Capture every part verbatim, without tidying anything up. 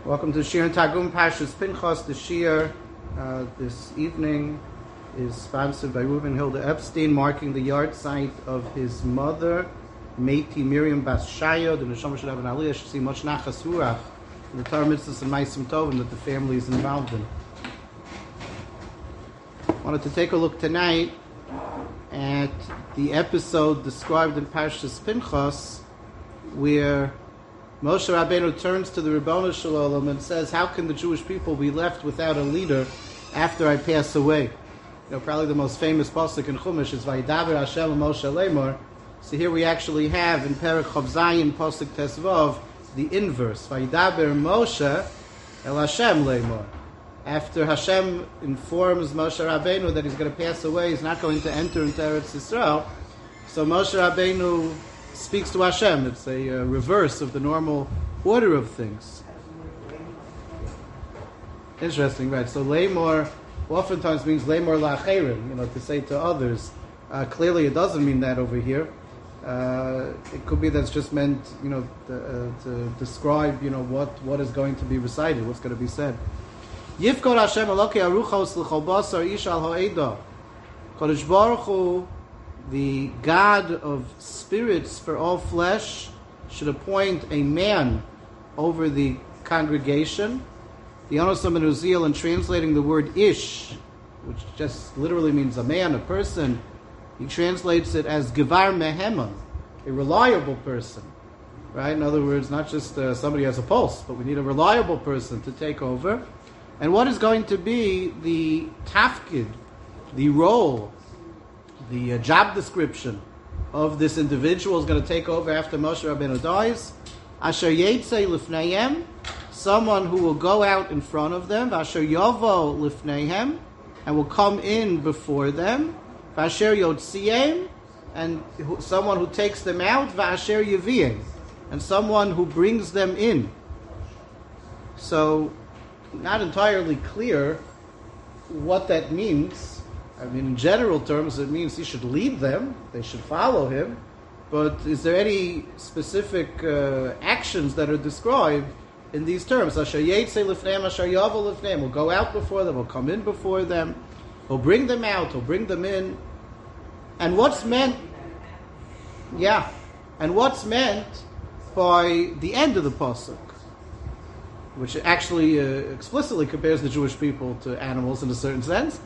Welcome to Shir and Targum Pashas Pinchas. The Shir uh, this evening is sponsored by Reuben Hilda Epstein, marking the yard site of his mother, Meiti Miriam Bas Shaya. The Neshama should have an aliyah, should see much nachas ruach in the Torah mitzvahs and ma'asim tovim that the family is involved in. I wanted to take a look tonight at the episode described in Pashas Pinchas, where Moshe Rabbeinu turns to the Ribono Shel Olam and says, how can the Jewish people be left without a leader after I pass away? You know, probably the most famous pasuk in Chumash is Vayidaber Hashem el Moshe Lemor. So here we actually have in Perek Chav Zayin pasuk Tesvav the inverse. Vayidaber Moshe el Hashem Lemor. After Hashem informs Moshe Rabbeinu that he's going to pass away, he's not going to enter into Eretz Yisrael. So Moshe Rabbeinu speaks to Hashem. It's a uh, reverse of the normal order of things. Interesting, right? So Lemor oftentimes means Lemor la'acherim, you know, to say to others. Uh, clearly, it doesn't mean that over here. Uh, it could be that's just meant, you know, to, uh, to describe, you know, what, what is going to be recited, what's going to be said. Yifkod Hashem Elokei Aruchos l'chol basar ish al ha'edah. Kodesh Baruch Hu, the God of spirits for all flesh, should appoint a man over the congregation. The Yonos ben Uziel, in translating the word ish, which just literally means a man, a person, he translates it as Gevar Meheman, a reliable person. Right? In other words, not just uh, somebody has a pulse, but we need a reliable person to take over. And what is going to be the tafkid, the role, the uh, job description of this individual is going to take over after Moshe Rabbeinu dies? Asher Yetzei Lifneihem, someone who will go out in front of them. Asher Yovo Lifneihem, and will come in before them. Asher Yotziem, and who, someone who takes them out. Asher Yeviem, and someone who brings them in. So, not entirely clear what that means. I mean, in general terms, it means he should lead them, they should follow him, but is there any specific uh, actions that are described in these terms? Asher Yetzei Lifneim, Asher Yavo Lifneim, will go out before them, will come in before them, he'll bring them out, he'll bring them in. And what's meant, yeah, and what's meant by the end of the pasuk, which actually uh, explicitly compares the Jewish people to animals in a certain sense.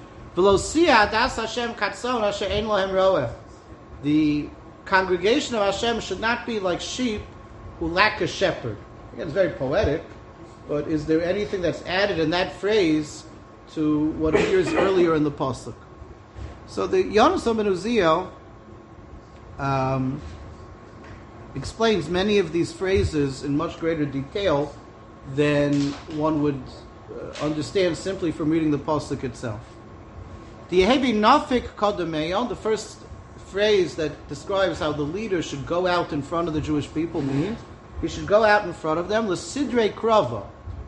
The congregation of Hashem should not be like sheep who lack a shepherd. Again, it's very poetic, but is there anything that's added in that phrase to what appears earlier in the pasuk? So the Yonos ben Uziel um, explains many of these phrases in much greater detail than one would uh, understand simply from reading the pasuk itself. The Yehebi Nafik Kodemeyon, the first phrase that describes how the leader should go out in front of the Jewish people, means he should go out in front of them, L'sidrei Krava,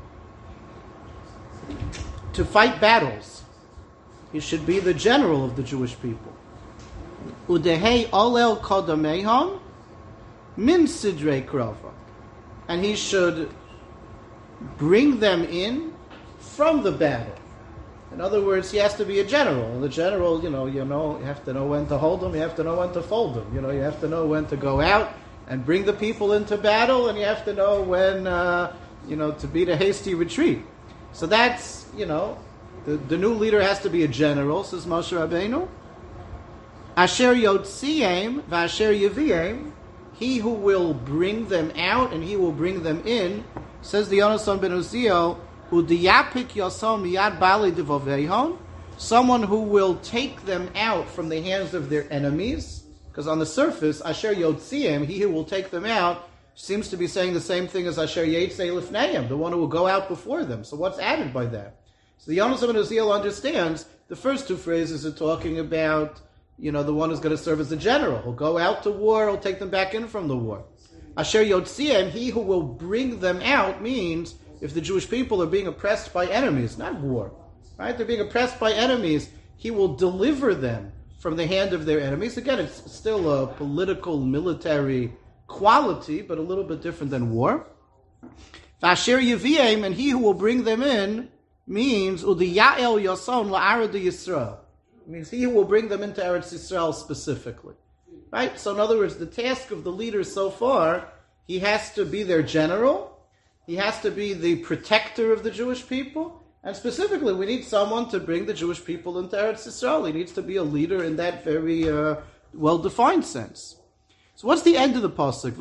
to fight battles. He should be the general of the Jewish people. Udehei Olel Kodemeyon, Min Sidrei Krava, and he should bring them in from the battle. In other words, he has to be a general. And the general, you know, you know, you have to know when to hold them, you have to know when to fold them. You know, you have to know when to go out and bring the people into battle, and you have to know when, uh, you know, to beat a hasty retreat. So that's, you know, the, the new leader has to be a general, says Moshe Rabbeinu. Asher Yotziem v'asher Yeviem, he who will bring them out and he will bring them in, says the Yonos ben Uziel, Udiyapik Yosom Miyad Bali Devovehon, someone who will take them out from the hands of their enemies, because on the surface, Asher Yotziem, he who will take them out, seems to be saying the same thing as Asher Yetzei Lifneim, the one who will go out before them. So what's added by that? So the Yonos ben Uziel understands the first two phrases are talking about, you know, the one who's going to serve as a general. He'll go out to war, he'll take them back in from the war. Asher Yotziem, he who will bring them out, means if the Jewish people are being oppressed by enemies, not war, right? They're being oppressed by enemies, he will deliver them from the hand of their enemies. Again, it's still a political, military quality, but a little bit different than war. Vasher Yaviem, and he who will bring them in, means Udiya'el Yason La'arad Yisrael. Means he who will bring them into Eretz Yisrael specifically. Right? So in other words, the task of the leader so far, he has to be their general, he has to be the protector of the Jewish people, and specifically we need someone to bring the Jewish people into Eretz Yisrael. He needs to be a leader in that very uh, well-defined sense. So what's the end of the pasuk?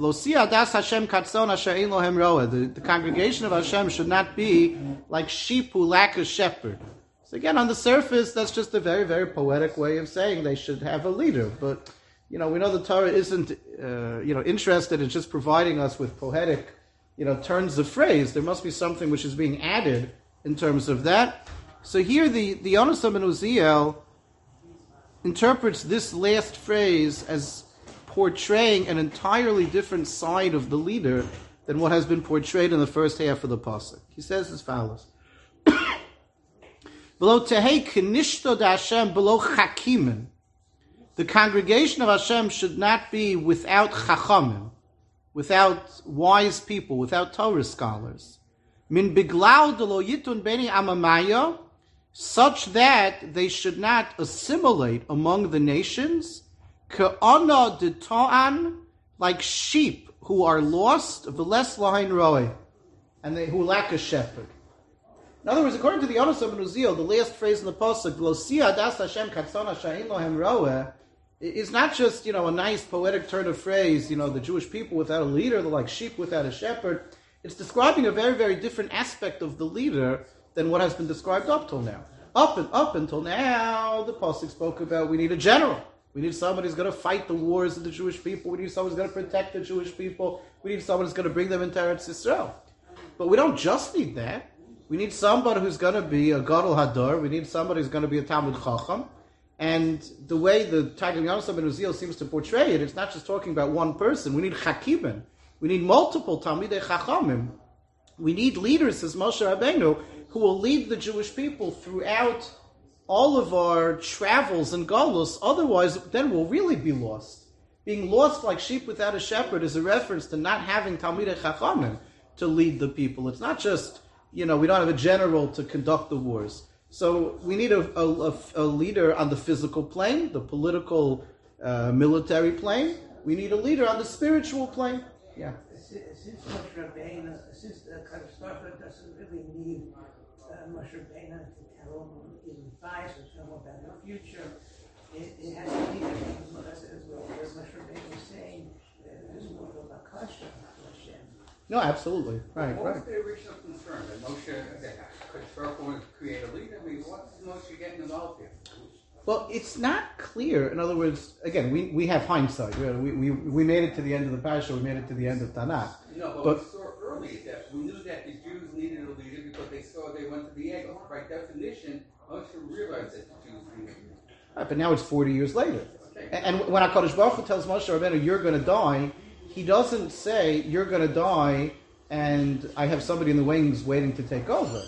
The, the congregation of Hashem should not be like sheep who lack a shepherd. So again, on the surface, that's just a very, very poetic way of saying they should have a leader. But, you know, we know the Torah isn't, uh, you know, interested in just providing us with poetic, you know, turns of phrase. There must be something which is being added in terms of that. So here the, the Yonasan ben Uziel interprets this last phrase as portraying an entirely different side of the leader than what has been portrayed in the first half of the pasuk. He says as follows: "Below tehei kenishto de Hashem below chakimin." The congregation of Hashem should not be without chachamim, without wise people, without Torah scholars. Min biglau de lo yitun beni amamaya, such that they should not assimilate among the nations. Ke'ana de ta'an, like sheep who are lost, v'les lahain roe, and they who lack a shepherd. In other words, according to the Yonasan ben Uziel, the last phrase in the pasuk, "Lo sia das Hashem katzona sha'in lohem roe," is not just, you know, a nice poetic turn of phrase. You know, the Jewish people without a leader, they're like sheep without a shepherd. It's describing a very, very different aspect of the leader than what has been described up till now. Up and up until now, the pasuk spoke about we need a general. We need somebody who's going to fight the wars of the Jewish people. We need someone who's going to protect the Jewish people. We need someone who's going to bring them into Eretz Yisrael. But we don't just need that. We need somebody who's going to be a Gadol Hador. We need somebody who's going to be a Talmud Chacham. And the way the Talmud Yonasan ben Uziel seems to portray it, it's not just talking about one person. We need Chakibim. We need multiple Talmidei Chachamim. We need leaders, says Moshe Rabbeinu, who will lead the Jewish people throughout all of our travels and galus. Otherwise, then we'll really be lost. Being lost like sheep without a shepherd is a reference to not having Talmidei Chachamim to lead the people. It's not just, you know, we don't have a general to conduct the wars. So we need a, a, a leader on the physical plane, the political, uh, military plane. We need a leader on the spiritual plane. Yeah. Since Moshe Rabbeinu, since the Kadosh doesn't really need uh, Moshe Rabbeinu to tell him, give him advice or tell him about the future, it, it has to be as well. As Moshe Rabbeinu was saying, there's more of a kasha to Hashem. No, absolutely. Right, what right. was the original concern? That Moshe, that Kadosh wanted to create a leader? I mean, what's Moshe getting involved here? Well, it's not clear. In other words, again, we, we have hindsight. We, we we made it to the end of the parasha. We made it to the end of Tanakh. No, but, but we saw earlier that we knew that the Jews needed a leader because they saw they went to the Egel. By definition, Moshe realized that the Jews needed a leader. Right, but now it's forty years later. Okay. And, and when HaKadosh Baruch Hu tells Moshe Rabbeinu, you're going to die, he doesn't say, you're going to die and I have somebody in the wings waiting to take over.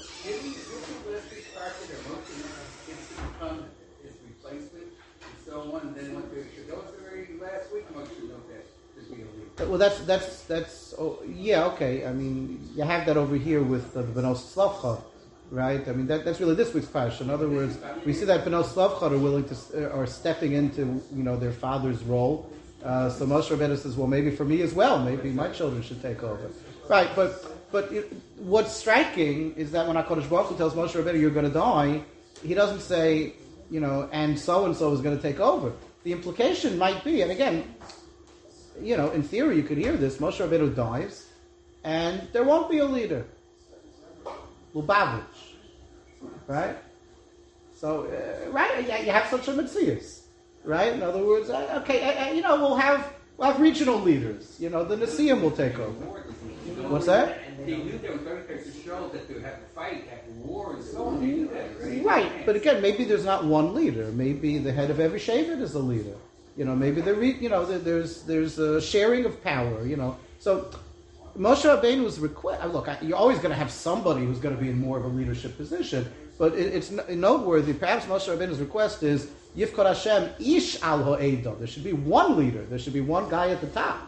Well, that's that's that's oh, yeah, okay. I mean, you have that over here with uh, the Benos Slavcha, right? I mean, that, that's really this week's parsha. In other words, we see that Benos Slavcha are willing to uh, are stepping into, you know, their father's role. Uh, so Moshe Rabbeinu says, well, maybe for me as well. Maybe my children should take over, right? But but it, what's striking is that when HaKadosh Baruch Hu tells Moshe Rabbeinu, you're going to die, he doesn't say, you know, and so and so is going to take over. The implication might be, and again, you know, in theory, you could hear this. Moshe Rabbeinu dies, and there won't be a leader. Lubavitch, right? So, uh, right, yeah, you have such a Metzius, right? In other words, uh, okay, uh, uh, you know, we'll have we'll have regional leaders. You know, the Nesiim will take over. What's that? They knew they were going to show that they would have to fight, have war, and so on. They knew that, right? Right, but again, maybe there's not one leader. Maybe the head of every Shevet is a leader. You know, maybe there, you know, there's there's a sharing of power. You know, so Moshe Rabbeinu's request. Look, you're always going to have somebody who's going to be in more of a leadership position, but it, it's noteworthy. Perhaps Moshe Rabbeinu's request is Yifkar Hashem Ish Al Ha'edah. There should be one leader. There should be one guy at the top.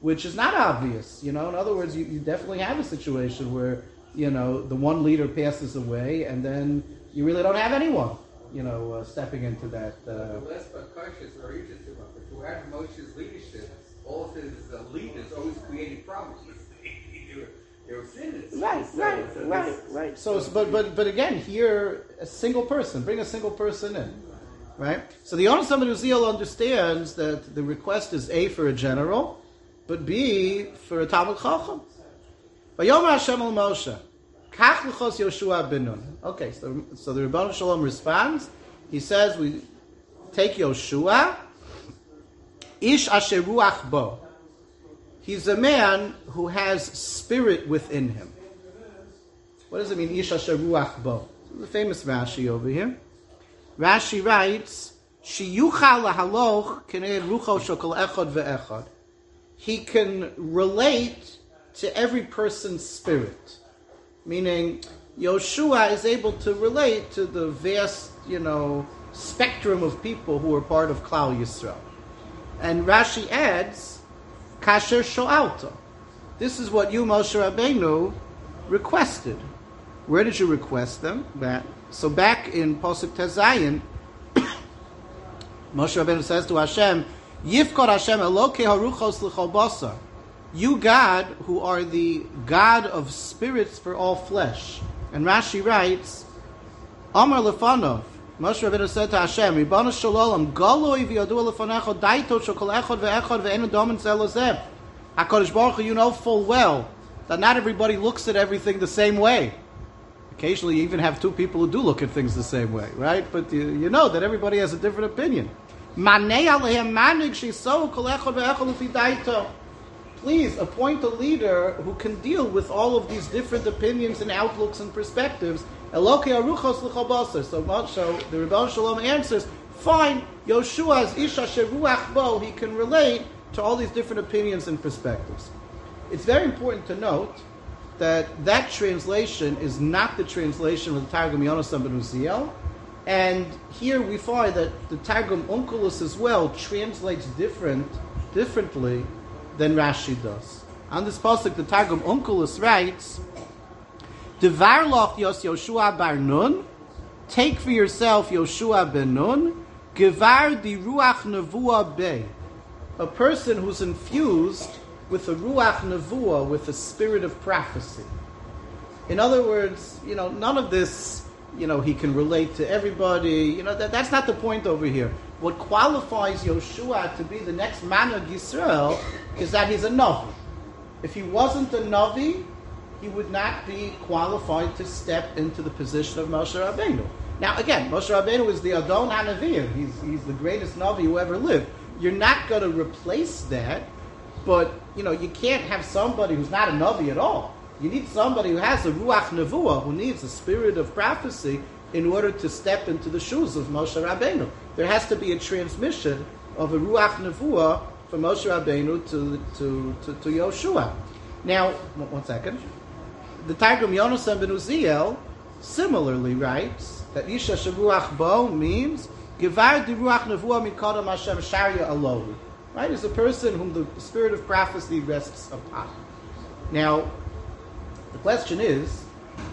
which is not obvious. You know, in other words, you, you definitely have a situation where, you know, the one leader passes away, and then you really don't have anyone, you know, uh, stepping into that. Uh, the last Bakash is very interesting, but throughout Moshe's leadership, all of his uh, leaders always created problems. they, were, they were sinners. Right, so, right, so right, right. So, so, but but but again, here a single person, bring a single person in, right? So the Yonasan ben Uziel understands that the request is A, for a general, but B, for a Talmud Chacham. Vayomer Hashem al Moshe, Kach l'chos Yoshua ben Nun. Okay, so so the Rebbeinu Shalom responds. He says, we take Yoshua, Ish asher ruach bo. He's a man who has spirit within him. What does it mean, Ish asher ruach bo? The famous Rashi over here. Rashi writes, Shiyucha lahaloch k'nei rucho shokol echad ve'echad. He can relate to every person's spirit. Meaning, Yoshua is able to relate to the vast, you know, spectrum of people who are part of Klal Yisrael. And Rashi adds, Kasher sho'alta. This is what you, Moshe Rabbeinu, requested. Where did you request them? That. So back in Posuk Tezayin, Moshe Rabbeinu says to Hashem, Yifkod Hashem Elokei haruchos l'chol basar. You, God, who are the God of spirits for all flesh. And Rashi writes, Amar lefanov. Moshe Rabbeinu said to Hashem, Ribbono shel olam, galoi v'yadua lefanecha daito shekol echad ve'echad ve'enu domen zel lezeh. HaKadosh Baruch Hu, you know full well that not everybody looks at everything the same way. Occasionally, you even have two people who do look at things the same way, right? But you, you know that everybody has a different opinion. Please appoint a leader who can deal with all of these different opinions and outlooks and perspectives. So, so the Rebbe Shalom answers, fine, Yoshua is Isha Sheruach Bo, he can relate to all these different opinions and perspectives. It's very important to note that that translation is not the translation of the Targum Yonasan ben Uziel, and here we find that the Targum Onkelos as well translates different, differently than Rashi does. On this pasuk, the Targum Onkelos writes, Devar loch yos Yoshua bar Nun, take for yourself Yoshua ben Nun, Gevar di Ruach Nevuah Bey, a person who's infused with a Ruach Nevuah, with a spirit of prophecy. In other words, you know, none of this, you know, he can relate to everybody, you know, that, that's not the point over here. What qualifies Yoshua to be the next Manhag Yisrael is that he's a Navi. If he wasn't a Navi, he would not be qualified to step into the position of Moshe Rabbeinu. Now, again, Moshe Rabbeinu is the Adon HaNaviim. He's, he's the greatest Navi who ever lived. You're not going to replace that, but, you know, you can't have somebody who's not a Navi at all. You need somebody who has a Ruach Nevuah, who needs a spirit of prophecy in order to step into the shoes of Moshe Rabbeinu. There has to be a transmission of a Ruach Nevuah from Moshe Rabbeinu to, to, to, to Yoshua. Now, one second. The Targum Yonasan ben Uziel similarly writes that Isha Sheruach Bo means Gevar di Ruach Nevuah Mikodam Hashem Sharia Alohu. Right? Is a person whom the spirit of prophecy rests upon. Now, the question is,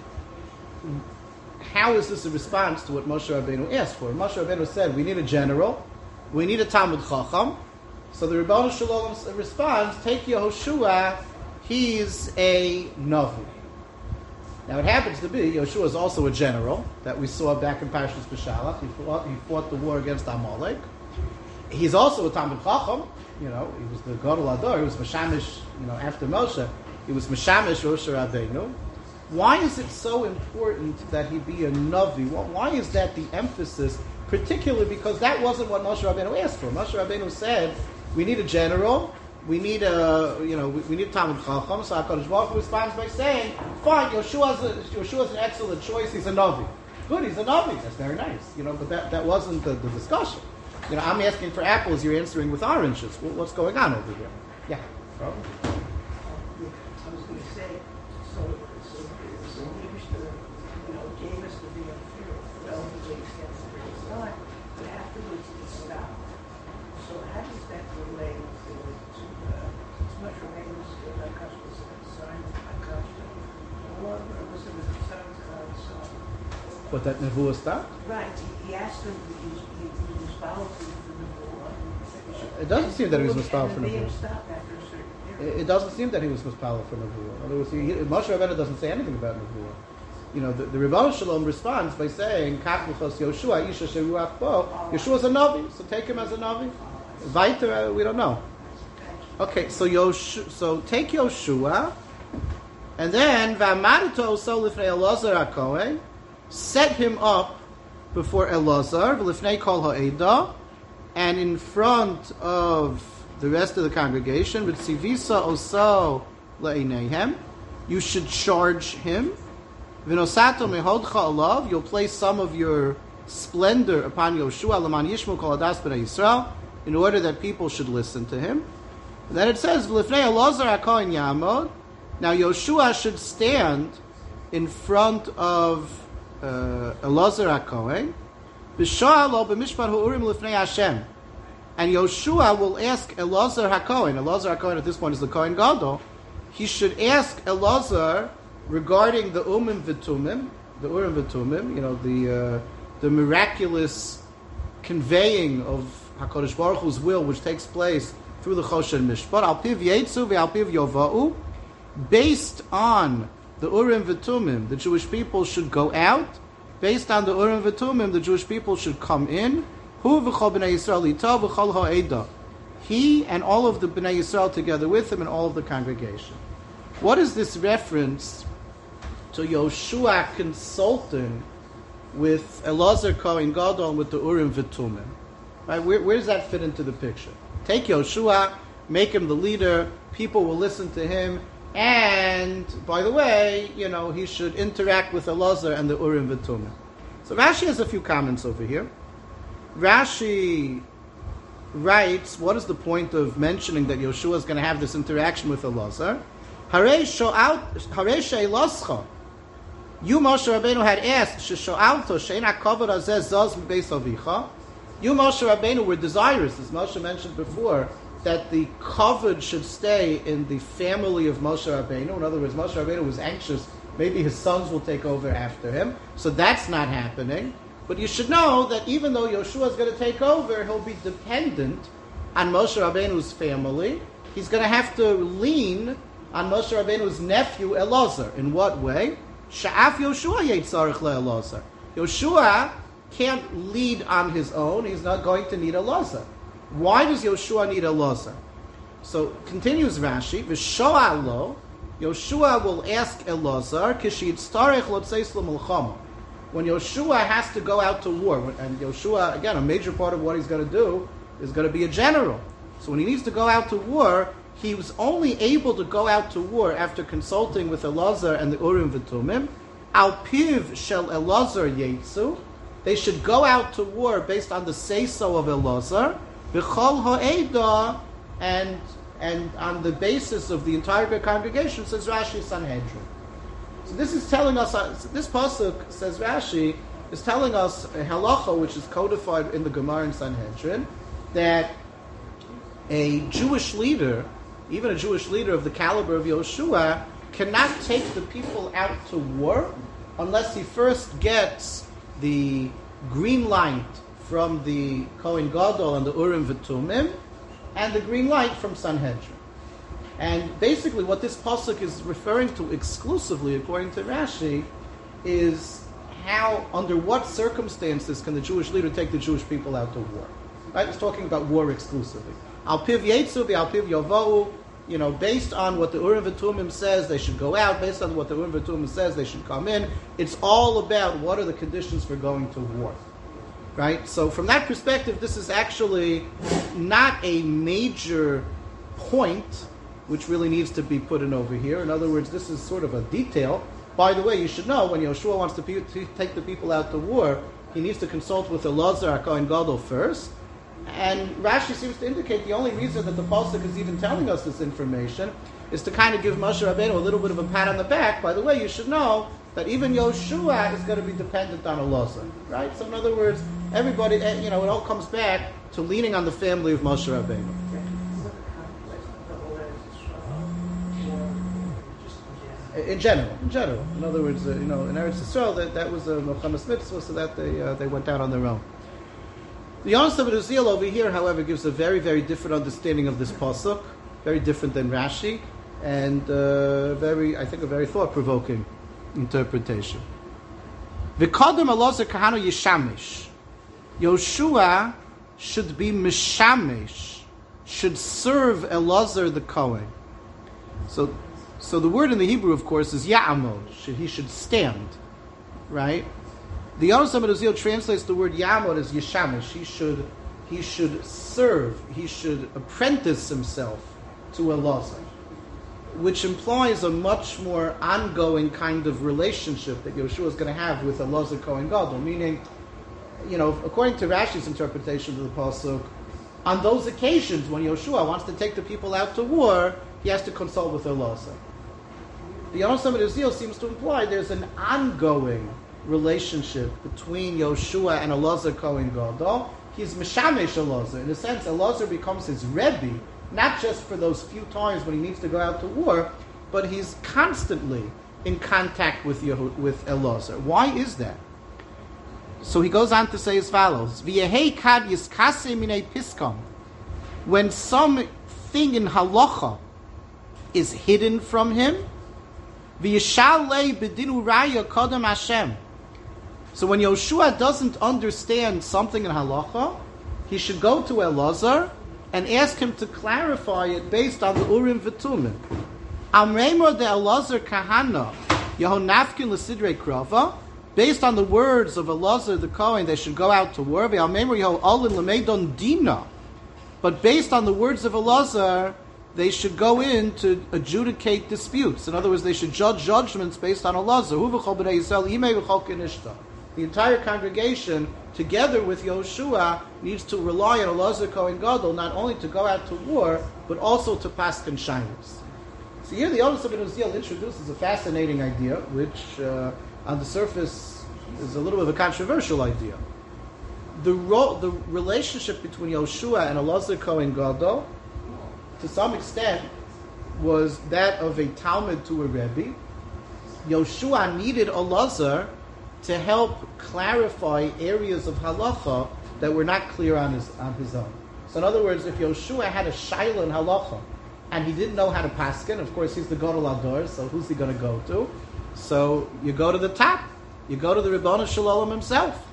how is this a response to what Moshe Rabbeinu asked for? Moshe Rabbeinu said, we need a general, we need a Talmud Chacham. So the Rebbeinu Shalom responds, take Yehoshua, he's a Navi. Now it happens to be, Yoshua is also a general, that we saw back in Parshas Beshalach. He fought, he fought the war against Amalek. He's also a Talmud Chacham. You know, he was the Gadol Ador, he was Meshamish, you know, after Moshe. He was Meshamish Moshe Rabbeinu. Why is it so important that he be a Navi? Why is that the emphasis? Particularly because that wasn't what Moshe Rabbeinu asked for. Moshe Rabbeinu said, we need a general, we need a, you know, we, we need a Talmud Chacham. So HaKadosh Baruch Hu responds by saying, fine, Yeshua's, a, Yeshua's an excellent choice, he's a Navi. Good, he's a Navi, that's very nice. You know, but that, that wasn't the, the discussion. You know, I'm asking for apples, you're answering with oranges. What's going on over here? Yeah, problem? I was going to say, so, so, so Mishnah, you know, gave us the big relatively extensive period of time, but afterwards it stopped. So how does that relate to, to uh, Moshe Rabbeinu's Hakadosh was signed Hakadosh. Or was it was signed Hakadosh? What, that Nevuah stopped? Right. He, he asked him. He, he, he was followed for the Nevuah. It doesn't seem that he was mispalel for And the Nevuah. name stopped after a certain period. It, it doesn't seem that he was mispalel for Nevuah. In other words, he, he, Moshe Rabbeinu doesn't say anything about Nevuah. You know, the, the Rebbe Shalom responds by saying, Kach l'chos Yoshua, Isha sheruach bo. Yeshua's a Navi, so take him as a Navi. Weiter, uh, we don't know. Okay, so Yosh, so take Yoshua, and then V'amarito so lifnei Elazar HaKohen, set him up before Elazar, v'lifnei kol ha'eda, and in front of the rest of the congregation, v'tzivisa oso le'ineihem, you should charge him. V'nosato mehodcha alav, you'll place some of your splendor upon Yoshua, l'man yishmu kol hadas b'nei Yisrael, in order that people should listen to him. And then it says, v'lifnei Elazar HaKohen yamod, now Yoshua should stand in front of uh, Elazar HaKohen, v'sha'alo b'mishpat ha'urim l'fnei Hashem. And Yoshua will ask Elazar HaKohen, Elazar HaKohen at this point is the Kohen Gadol, he should ask Elazar regarding the Umim V'tumim, the Urim V'tumim, you know, the uh, the miraculous conveying of HaKadosh Baruch Hu's will, which takes place through the Choshen Mishpat, Al Piv Yetzu V'Al Piv Yova'u, based on the Urim V'tumim, the Jewish people should go out. Based on the Urim V'tumim, the Jewish people should come in. Hu V'chol B'nai Yisrael Ito V'chol Ha'eda. He and all of the B'nai Yisrael together with him and all of the congregation. What is this reference to Yoshua consulting with Elazar Kohen Gadol and with the Urim V'tumim? Right? Where, where does that fit into the picture? Take Yoshua, make him the leader, people will listen to him, and, by the way, you know, he should interact with Elazar and the Urim V'tumim. So Rashi has a few comments over here. Rashi writes, what is the point of mentioning that Yoshua is going to have this interaction with Elazar? Harei she'elascha. You, Moshe Rabbeinu, had asked, She'sho'alto she'en ha'kavod hazeh zaz m'beis avicha. You, Moshe Rabbeinu, were desirous, as Moshe mentioned before, that the kavod should stay in the family of Moshe Rabbeinu. In other words, Moshe Rabbeinu was anxious, maybe his sons will take over after him. So that's not happening. But you should know that even though Yoshua is going to take over, he'll be dependent on Moshe Rabbeinu's family. He's going to have to lean on Moshe Rabbeinu's nephew Elazar. In what way? Sha'af Yoshua yetzarich le'Elazar. Yoshua can't lead on his own. He's not going to need Elazar. Why does Yoshua need Elazar? So continues Rashi, V'sho'al lo, Yoshua will ask Elazar, Kishi yitztarech lotzeis l'milchama. When Yoshua has to go out to war, and Yoshua, again, a major part of what he's going to do is going to be a general. So when he needs to go out to war, he was only able to go out to war after consulting with Elazar and the Urim V'tumim. Al piv shel Elazar yetzu. They should go out to war based on the say-so of Elazar. V'chol ha'eda, and and on the basis of the entire congregation, says Rashi, Sanhedrin. So this is telling us, uh, this pasuk, says Rashi, is telling us a halacha which is codified in the Gemara in Sanhedrin, that a Jewish leader, even a Jewish leader of the caliber of Yoshua, cannot take the people out to war unless he first gets the green light from the Kohen Gadol and the Urim V'tumim, and the green light from Sanhedrin. And basically what this pasuk is referring to exclusively, according to Rashi, is how, under what circumstances can the Jewish leader take the Jewish people out to war. Right? It's talking about war exclusively. Al piv yetzu v'al piv yova'u, you know, based on what the Urim V'tumim says, they should go out. Based on what the Urim V'tumim says, they should come in. It's all about what are the conditions for going to war. Right? So from that perspective, this is actually not a major point which really needs to be put in over here. In other words, this is sort of a detail. By the way, you should know, when Yoshua wants to, pe- to take the people out to war, he needs to consult with Elazar HaKohen Gadol first. And Rashi seems to indicate the only reason that the pasuk is even telling us this information is to kind of give Moshe Rabbeinu a little bit of a pat on the back. By the way, you should know that even Yoshua is going to be dependent on Elazar, right? So in other words, everybody, you know, it all comes back to leaning on the family of Moshe Rabbeinu. In general, in general. In other words, uh, you know, in Eretz Yisrael, that, that was a Milchemes Mitzvah, so that they uh, they went out on their own. The Yonasan ben Uziel over here, however, gives a very, very different understanding of this pasuk, very different than Rashi, and uh, very, I think, a very thought-provoking interpretation. V'kodem Elazar kahana yishamish. Yoshua should be mishamish, should serve Elazar the Kohen. So, so the word in the Hebrew, of course, is ya'amod. Should, he should stand, right? The Yonasan ben Uziel translates the word ya'amod as yishamish. He should, he should serve. He should apprentice himself to Elazar, which implies a much more ongoing kind of relationship that Yoshua is going to have with Elazar Kohen Gadol. Meaning, you know, according to Rashi's interpretation of the pasuk, on those occasions when Yoshua wants to take the people out to war, he has to consult with Elazar. The Yonasan ben Uziel seems to imply there's an ongoing relationship between Yoshua and Elazar Kohen Gadol. He's Mishamesh Elazar. In a sense, Elazar becomes his Rebbe, not just for those few times when he needs to go out to war, but he's constantly in contact with Yehu, with Elazar. Why is that? So he goes on to say as follows: V'yehei kad yiskase minei piskam. When something in halacha is hidden from him, v'yishalei b'dinu raya kodem Hashem. So when Yoshua doesn't understand something in halacha, he should go to Elazar and ask him to clarify it based on the Urim V'Tumim. Amreimor de Elazar kahana yehonafkin l'sidrei krava. Based on the words of Elazar the Kohen, they should go out to war. But based on the words of Elazar, they should go in to adjudicate disputes. In other words, they should judge judgments based on Elazar. The entire congregation, together with Yoshua, needs to rely on Elazar Kohen Gadol not only to go out to war, but also to paskin shaylos. So here the Yonasan ben Uziel introduces a fascinating idea, which uh, on the surface is a little bit of a controversial idea. The ro- the relationship between Yoshua and Elazar Kohen Gadol, to some extent, was that of a Talmud to a Rebbe. Yoshua needed Elazar to help clarify areas of halacha that were not clear on his on his own. So in other words, if Yoshua had a shaila in halacha and he didn't know how to paskin, of course he's the Gadol Ador, so who's he going to go to? So you go to the top. You go to the Ribbon Shalom himself.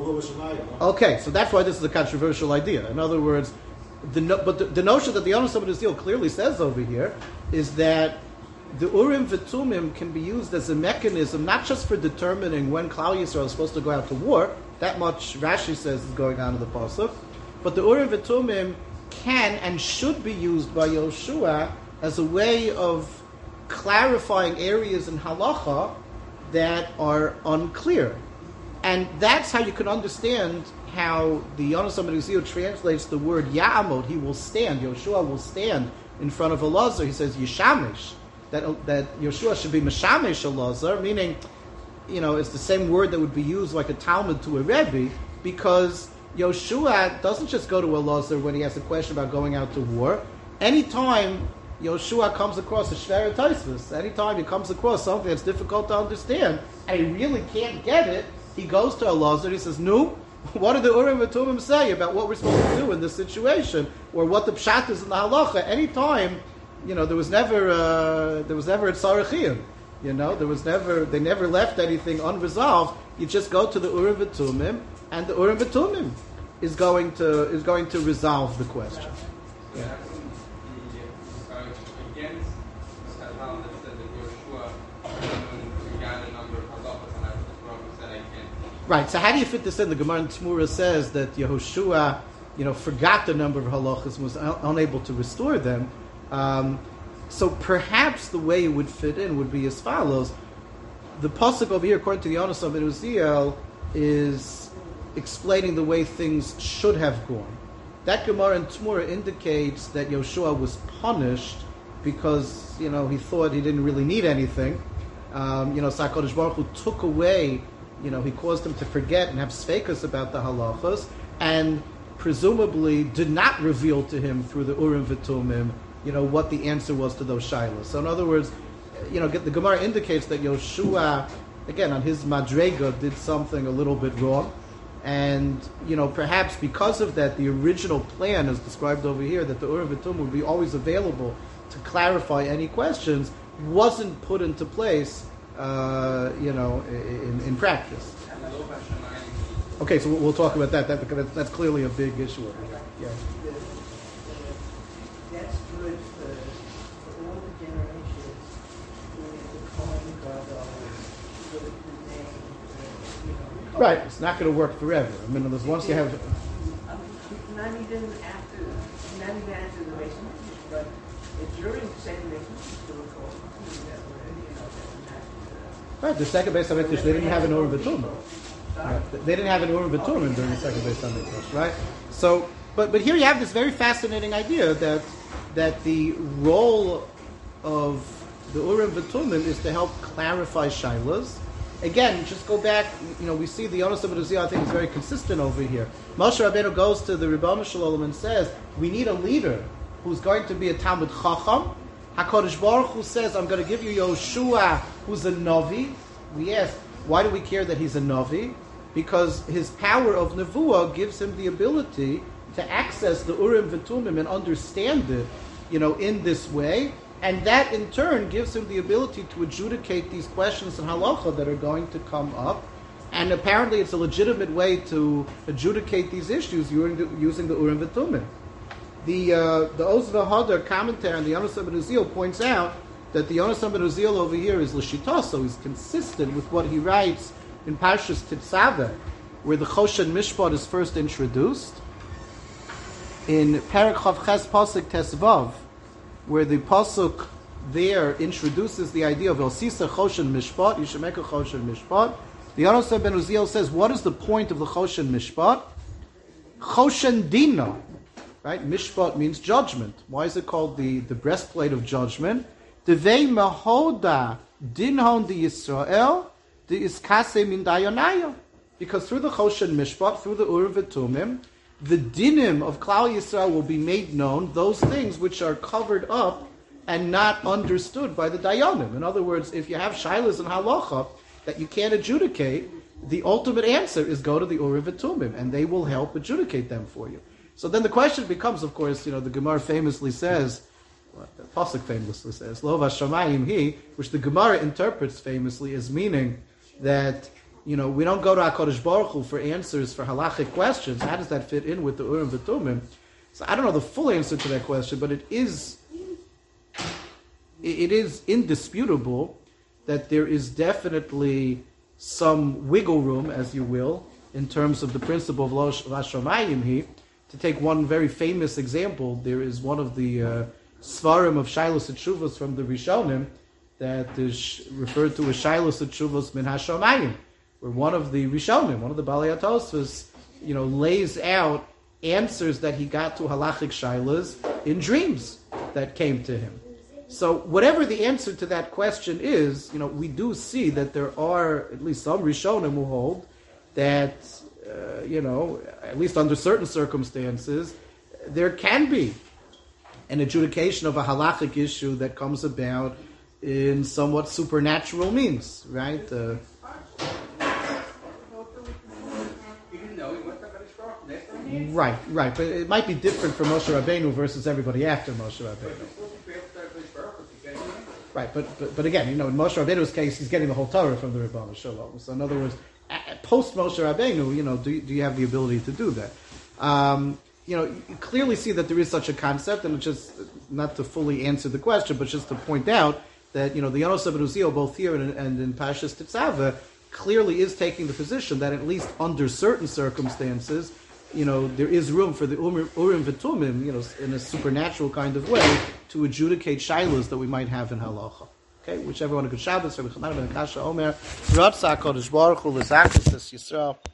Okay, so that's why this is a controversial idea. In other words, the no, but the, the notion that the Yonasan ben Uziel clearly says over here is that the Urim V'Tumim can be used as a mechanism not just for determining when Klal Yisrael is supposed to go out to war. That much Rashi says is going on in the pasuk, but the Urim V'Tumim can and should be used by Yoshua as a way of clarifying areas in halacha that are unclear. And that's how you can understand how the Yonasan ben Uziel translates the word Ya'amod. He will stand, Yoshua will stand in front of Elazar. He says Yishamish, that that Yoshua should be Mishamish Elazar, meaning, you know, it's the same word that would be used like a Talmud to a Rebbe, because Yoshua doesn't just go to Elazar when he has a question about going out to war. Anytime Yoshua comes across a Shvera Taisvus, anytime he comes across something that's difficult to understand, and he really can't get it, he goes to Elazar, he says, no, what did the Urim and Tumim say about what we're supposed to do in this situation, or what the pshat is in the halacha? Anytime, you know, there was never, uh, there was never a tzarechiyim, you know, there was never, they never left anything unresolved. You just go to the Urim and Tumim, and the Urim and Tumim is going to is going to resolve the question. Yeah. Right, so how do you fit this in? The Gemara in Tzmura says that Yehoshua, you know, forgot the number of halachas and was un- unable to restore them. Um, so perhaps the way it would fit in would be as follows. The pasuk over here, according to the Yonasan ben Uziel, is explaining the way things should have gone. That Gemara in Tzmura indicates that Yoshua was punished because, you know, he thought he didn't really need anything. Um, you know, so HaKadosh Baruch Hu took away, you know, he caused him to forget and have sveikas about the halachas, and presumably did not reveal to him through the Urim V'Tumim, you know, what the answer was to those shilas. So in other words, you know, the Gemara indicates that Yoshua, again, on his Madrega, did something a little bit wrong. And, you know, perhaps because of that, the original plan, as described over here, that the Urim V'Tumim would be always available to clarify any questions, wasn't put into place, uh, you know, in, in practice. Okay, so we'll talk about that. that that's, that's clearly a big issue over here. Yeah. That's good for, for all the generations where the Kohen Gadol would remain, you know. Right, it's not going to work forever. I mean, there's once you have. Um, not even after, not even after the race mission, but during the second race mission, there were Kohen that were, you know, that were not. Right, the second base of Mikdash, they didn't have an Urim V'Tumim. Right. They didn't have an Urim V'Tumim during the second base of Mikdash, right? So, but but here you have this very fascinating idea that that the role of the Urim V'Tumim is to help clarify shilas. Again, just go back. You know, we see the Yonos of Uziel, I think, is very consistent over here. Moshe Rabbeinu goes to the Ribono Shel Olam and says, "We need a leader who's going to be a Talmud Chacham." HaKadosh Baruch Hu says, "I'm going to give you Yoshua, who's a Navi." We ask, why do we care that he's a Navi? Because his power of Nevuah gives him the ability to access the Urim V'Tumim and understand it, you know, in this way. And that, in turn, gives him the ability to adjudicate these questions in halacha that are going to come up. And apparently it's a legitimate way to adjudicate these issues using the, using the Urim V'Tumim. The uh, the Oz V'Hadar commentary on the Yonos Ben Uziel points out that the Yonos Ben Uziel over here is l'shita, so he's consistent with what he writes in Parshas Tetzaveh, where the Choshen Mishpat is first introduced. In Perek Chav Ches Pasuk Tesvav, where the pasuk there introduces the idea of El Sisa Choshen Mishpat, you should make a Choshen Mishpat. The Yonos Ben Uziel says, what is the point of the Choshen Mishpat? Choshen Dina, right? Mishpat means judgment. Why is it called the, the breastplate of judgment? Devei Mahoda Dinhon di Yisrael di Iskase min Dayonaya. Because through the Choshen Mishpat, through the Urim V'Tumim, the dinim of Klal Yisrael will be made known, those things which are covered up and not understood by the Dayanim. In other words, if you have shilas and halacha that you can't adjudicate, the ultimate answer is go to the Urim V'Tumim, and they will help adjudicate them for you. So then the question becomes, of course, you know, the Gemara famously says, well, the Pasuk famously says, Lo v'shamayim hi, which the Gemara interprets famously as meaning that, you know, we don't go to HaKadosh Baruch Hu for answers for halachic questions. How does that fit in with the Urim V'Tumim? So I don't know the full answer to that question, but it is it is indisputable that there is definitely some wiggle room, as you will, in terms of the principle of Lo v'shamayim hi. To take one very famous example, there is one of the uh, Svarim of Shilos Teshuvos from the Rishonim that is referred to as Shilos Teshuvos min Hashamayim, where one of the Rishonim, one of the Balei HaTosfos, you know, lays out answers that he got to halachic shilas in dreams that came to him. So whatever the answer to that question is, you know, we do see that there are at least some Rishonim who hold that, uh, you know, at least under certain circumstances, there can be an adjudication of a halachic issue that comes about in somewhat supernatural means, right? Uh, Right, right, but it might be different for Moshe Rabbeinu versus everybody after Moshe Rabbeinu. Right, but, but but again, you know, in Moshe Rabbeinu's case, he's getting the whole Torah from the Ribono Shel Olam. So in other words, post Moshe Rabbeinu, you know, do do you have the ability to do that? Um, you know, you clearly see that there is such a concept, and it's just not to fully answer the question, but just to point out that, you know, the Yonos Ben Uziel, both here and, and in Parshas Tetzaveh, clearly is taking the position that at least under certain circumstances, you know, there is room for the Urim, Urim V'Tumim, you know, in a supernatural kind of way, to adjudicate shilas that we might have in halacha. Okay, whichever one a good Shabbos, Rabbi Chanan ben Akasha Omer, Ratzah HaKadosh Baruch Hu L'Zachis Yisrael.